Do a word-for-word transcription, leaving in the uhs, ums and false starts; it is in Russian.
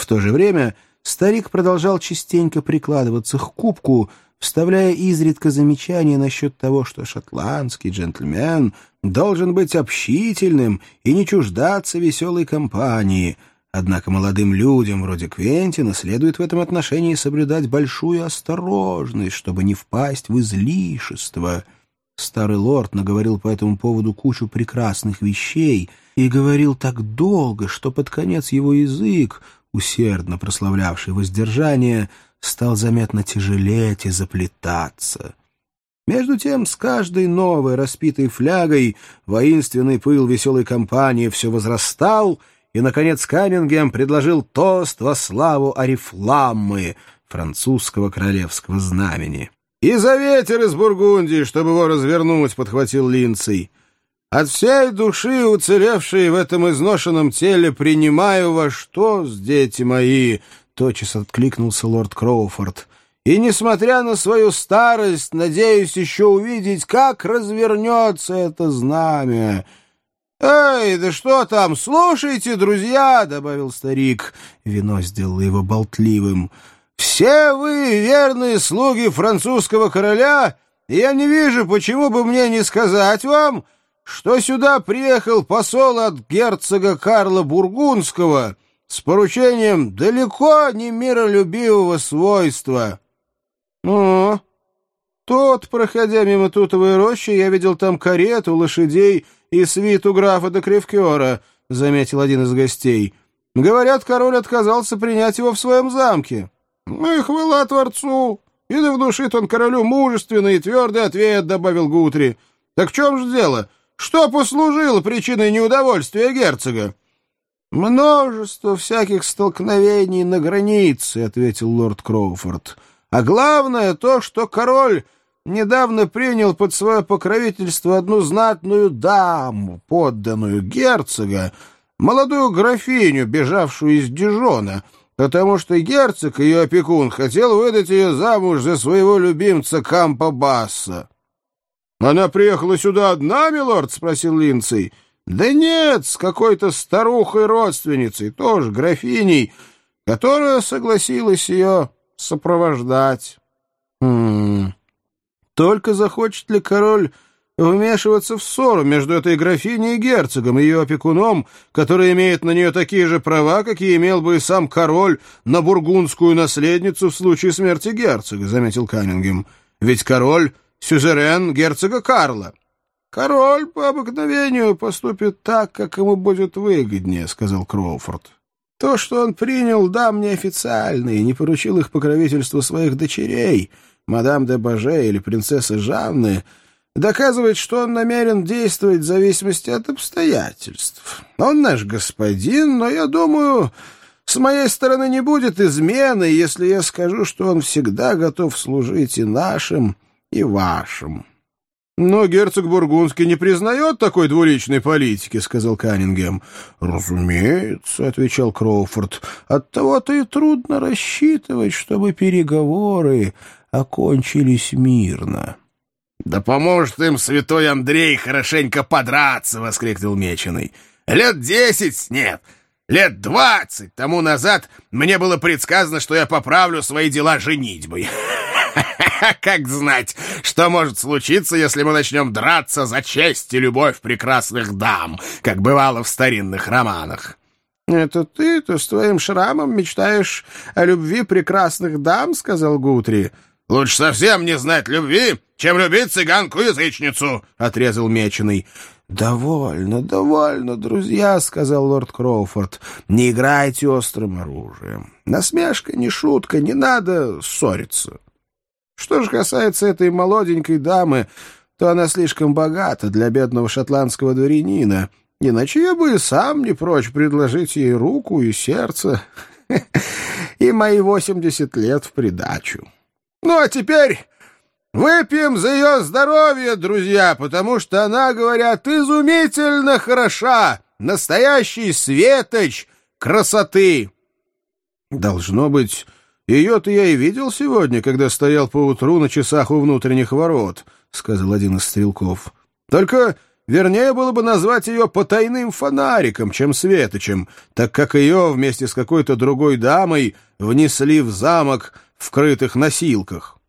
то же время старик продолжал частенько прикладываться к кубку, вставляя изредка замечания насчет того, что шотландский джентльмен должен быть общительным и не чуждаться веселой компании. Однако молодым людям, вроде Квентина, следует в этом отношении соблюдать большую осторожность, чтобы не впасть в излишество. Старый лорд наговорил по этому поводу кучу прекрасных вещей и говорил так долго, что под конец его язык, усердно прославлявший воздержание, стал заметно тяжелеть и заплетаться. Между тем, с каждой новой распитой флягой воинственный пыл веселой компании все возрастал, и, наконец, Каннингем предложил тост во славу Орифламмы, французского королевского знамени. «И за ветер из Бургундии, чтобы его развернуть», — подхватил Линдсей. «От всей души, уцелевшей в этом изношенном теле, принимаю ваш тост, дети мои», — тотчас откликнулся лорд Кроуфорд. «И, несмотря на свою старость, надеюсь еще увидеть, как развернется это знамя». «Эй, да что там, слушайте, друзья!» — добавил старик. Вино сделало его болтливым. «Все вы верные слуги французского короля, и я не вижу, почему бы мне не сказать вам, что сюда приехал посол от герцога Карла Бургундского с поручением далеко не миролюбивого свойства». «О, тот, проходя мимо тутовой рощи, я видел там карету, лошадей и свиту графа де Кревкера», — заметил один из гостей. «Говорят, король отказался принять его в своем замке». «Ну и хвала Творцу! И да внушит он королю мужественный и твердый ответ», — добавил Гутри. «Так в чем же дело? Что послужило причиной неудовольствия герцога?» «Множество всяких столкновений на границе», — ответил лорд Кроуфорд. «А главное то, что король недавно принял под свое покровительство одну знатную даму, подданную герцога, молодую графиню, бежавшую из Дижона, потому что герцог, ее опекун, хотел выдать ее замуж за своего любимца Кампа-Басса». «Она приехала сюда одна, милорд?» — спросил Линдсей. «Да нет, с какой-то старухой-родственницей, тоже графиней, которая согласилась ее сопровождать». «Хм... Только захочет ли король вмешиваться в ссору между этой графиней и герцогом, ее опекуном, который имеет на нее такие же права, какие имел бы и сам король на бургундскую наследницу в случае смерти герцога», — заметил Каннингем. «Ведь король — сюзерен герцога Карла». «Король по обыкновению поступит так, как ему будет выгоднее», — сказал Кроуфорд. «То, что он принял дам неофициально и не поручил их покровительству своих дочерей, мадам де Баже или принцессы Жанны, доказывает, что он намерен действовать в зависимости от обстоятельств. Он наш господин, но, я думаю, с моей стороны не будет измены, если я скажу, что он всегда готов служить и нашим, и вашим». «Но герцог Бургундский не признает такой двуличной политики», — сказал Каннингем. «Разумеется», — отвечал Кроуфорд, — «оттого-то и трудно рассчитывать, чтобы переговоры окончились мирно». «Да поможет им святой Андрей хорошенько подраться!» — воскликнул Меченый. «Лет десять, нет, лет двадцать тому назад мне было предсказано, что я поправлю свои дела женитьбой. Как знать, что может случиться, если мы начнем драться за честь и любовь прекрасных дам, как бывало в старинных романах». «Это ты-то с твоим шрамом мечтаешь о любви прекрасных дам?» — сказал Гутри. «Лучше совсем не знать любви, чем любить цыганку-язычницу», — отрезал Меченый. «Довольно, довольно, друзья», — сказал лорд Кроуфорд. «Не играйте острым оружием. Насмешка не шутка, не надо ссориться. Что же касается этой молоденькой дамы, то она слишком богата для бедного шотландского дворянина, иначе я бы и сам не прочь предложить ей руку и сердце, и мои восемьдесят лет в придачу. Ну, а теперь выпьем за ее здоровье, друзья, потому что она, говорят, изумительно хороша, настоящий светоч красоты». «Должно быть, ее-то я и видел сегодня, когда стоял поутру на часах у внутренних ворот», — сказал один из стрелков. «Только Вернее было бы назвать ее потайным фонариком, чем светочем, так как ее вместе с какой-то другой дамой внесли в замок в крытых носилках.